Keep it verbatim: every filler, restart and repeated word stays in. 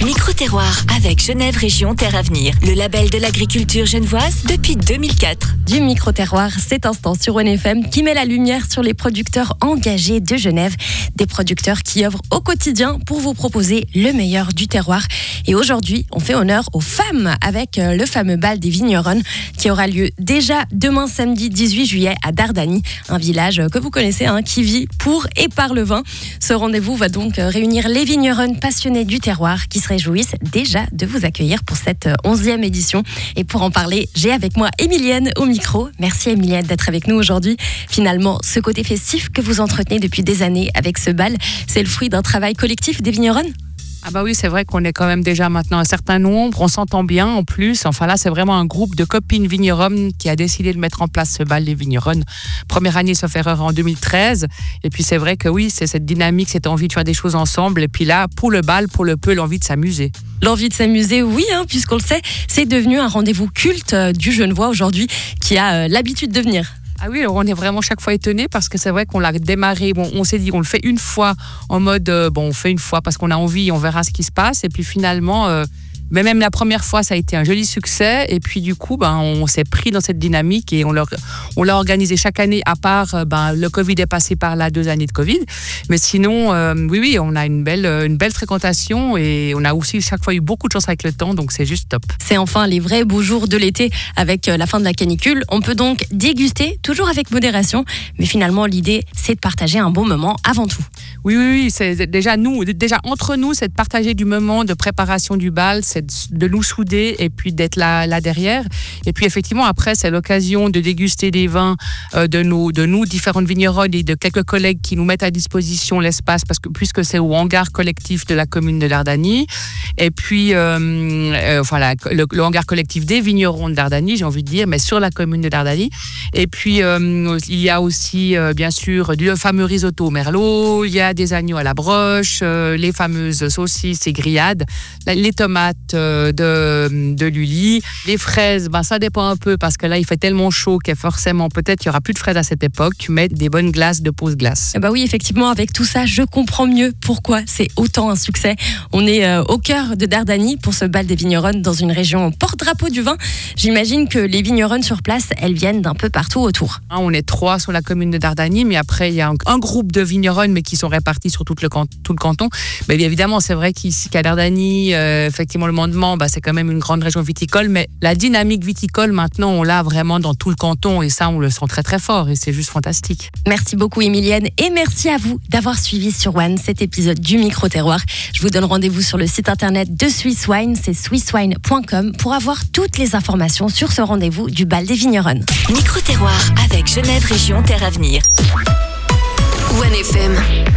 Micro-terroir avec Genève Région Terre Avenir, le label de l'agriculture genevoise depuis deux mille quatre. Du micro-terroir, cet instant sur One F M qui met la lumière sur les producteurs engagés de Genève. Des producteurs qui œuvrent au quotidien pour vous proposer le meilleur du terroir. Et aujourd'hui, on fait honneur aux femmes avec le fameux bal des vigneronnes qui aura lieu déjà demain samedi dix-huit juillet à Dardani, un village que vous connaissez hein, qui vit pour et par le vin. Ce rendez-vous va donc réunir les vigneronnes passionnées du terroir qui se réjouissent déjà de vous accueillir pour cette onzième édition. Et pour en parler, j'ai avec moi Emilienne au micro. Merci Emilienne d'être avec nous aujourd'hui. Finalement, ce côté festif que vous entretenez depuis des années avec ce bal, c'est le fruit d'un travail collectif des vigneronnes ? Ah bah oui, c'est vrai qu'on est quand même déjà maintenant un certain nombre, on s'entend bien en plus. Enfin là, c'est vraiment un groupe de copines vigneronnes qui a décidé de mettre en place ce bal des vigneronnes. Première année, sauf erreur, en deux mille treize. Et puis c'est vrai que oui, c'est cette dynamique, cette envie de faire des choses ensemble. Et puis là, pour le bal, pour le peu, l'envie de s'amuser. L'envie de s'amuser, oui, hein, puisqu'on le sait, c'est devenu un rendez-vous culte du Genevois aujourd'hui qui a euh, l'habitude de venir. Ah oui, alors on est vraiment chaque fois étonnés parce que c'est vrai qu'on l'a démarré, bon, on s'est dit on le fait une fois en mode, euh, bon on fait une fois parce qu'on a envie, on verra ce qui se passe et puis finalement, euh, mais même la première fois ça a été un joli succès et puis du coup ben, on s'est pris dans cette dynamique et on l'a, on l'a organisé chaque année à part, ben, le Covid est passé par là, deux années de Covid, mais sinon euh, oui oui on a une belle, une belle fréquentation et on a aussi chaque fois eu beaucoup de chance avec le temps donc c'est juste top. C'est enfin les vrais beaux jours de l'été avec la fin de la canicule, on peut donc déguster toujours avec modération, mais finalement l'idée c'est de partager un bon moment avant tout. Oui, oui, oui, c'est déjà nous, déjà entre nous, c'est de partager du moment de préparation du bal, c'est de nous souder et puis d'être là, là derrière. Et puis effectivement, après, c'est l'occasion de déguster des vins euh, de, nos, de nous, différentes vigneronnes et de quelques collègues qui nous mettent à disposition l'espace, parce que puisque c'est au hangar collectif de la commune de Dardani. Et puis, euh, euh, voilà, le, le hangar collectif des vignerons de Dardani, j'ai envie de dire, mais sur la commune de Dardani. Et puis, euh, il y a aussi, euh, bien sûr, du fameux risotto au merlot, il y a des agneaux à la broche, euh, les fameuses saucisses et grillades, les tomates euh, de, de Lully, les fraises, ben ça dépend un peu parce que là il fait tellement chaud que forcément peut-être il n'y aura plus de fraises à cette époque, mais des bonnes glaces de pause glace. Bah oui, effectivement, avec tout ça, je comprends mieux pourquoi c'est autant un succès. On est euh, au cœur de Dardani pour ce bal des vigneronnes dans une région porte-drapeau du vin. J'imagine que les vigneronnes sur place, elles viennent d'un peu partout autour. On est trois sur la commune de Dardani, mais après il y a un, un groupe de vigneronnes mais qui sont répartis sur tout le, can- tout le canton. Mais bien évidemment, c'est vrai qu'ici, qu'à Dardani, euh, effectivement, le Mandement, bah, c'est quand même une grande région viticole, mais la dynamique viticole, maintenant, on l'a vraiment dans tout le canton et ça, on le sent très, très fort et c'est juste fantastique. Merci beaucoup, Emilienne, et merci à vous d'avoir suivi sur One cet épisode du Micro-terroir. Je vous donne rendez-vous sur le site internet de Swiss Wine, c'est swiss wine point com, pour avoir toutes les informations sur ce rendez-vous du bal des vigneronnes. Micro-terroir avec Genève Région Terre Avenir. One F M.